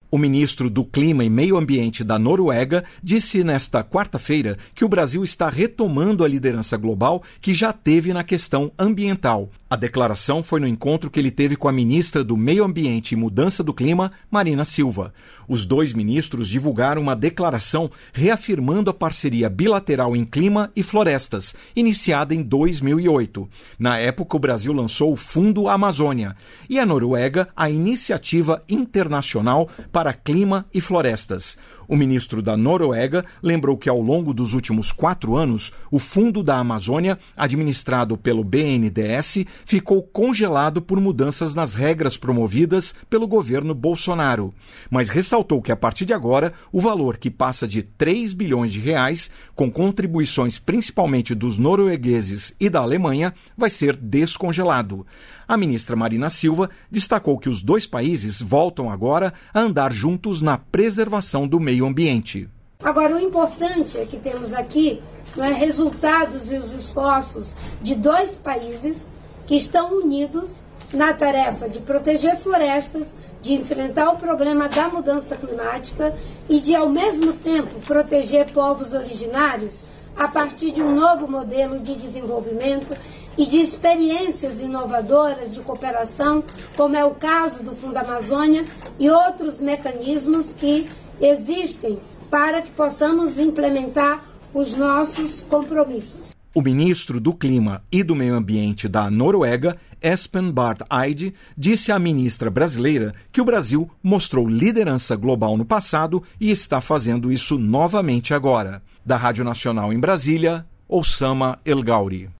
O ministro do Clima e Meio Ambiente da Noruega disse nesta quarta-feira que o Brasil está retomando a liderança global que já teve na questão ambiental. A declaração foi no encontro que ele teve com a ministra do Meio Ambiente e Mudança do Clima, Marina Silva. Os dois ministros divulgaram uma declaração reafirmando a parceria bilateral em clima e florestas, iniciada em 2008. Na época, o Brasil lançou o Fundo Amazônia e a Noruega a Iniciativa Internacional para Clima e Florestas. O ministro da Noruega lembrou que ao longo dos últimos 4 anos, o Fundo da Amazônia, administrado pelo BNDES, ficou congelado por mudanças nas regras promovidas pelo governo Bolsonaro. Mas ressaltou que a partir de agora, o valor que passa de 3 bilhões de reais, com contribuições principalmente dos noruegueses e da Alemanha, vai ser descongelado. A ministra Marina Silva destacou que os dois países voltam agora a andar juntos na preservação do meio ambiente. Agora, o importante é que temos aqui resultados e os esforços de dois países que estão unidos na tarefa de proteger florestas, de enfrentar o problema da mudança climática e de, ao mesmo tempo, proteger povos originários a partir de um novo modelo de desenvolvimento e de experiências inovadoras de cooperação, como é o caso do Fundo Amazônia e outros mecanismos que existem para que possamos implementar os nossos compromissos. O ministro do Clima e do Meio Ambiente da Noruega, Espen Barth Eide, disse à ministra brasileira que o Brasil mostrou liderança global no passado e está fazendo isso novamente agora. Da Rádio Nacional em Brasília, Oussama El Gauri.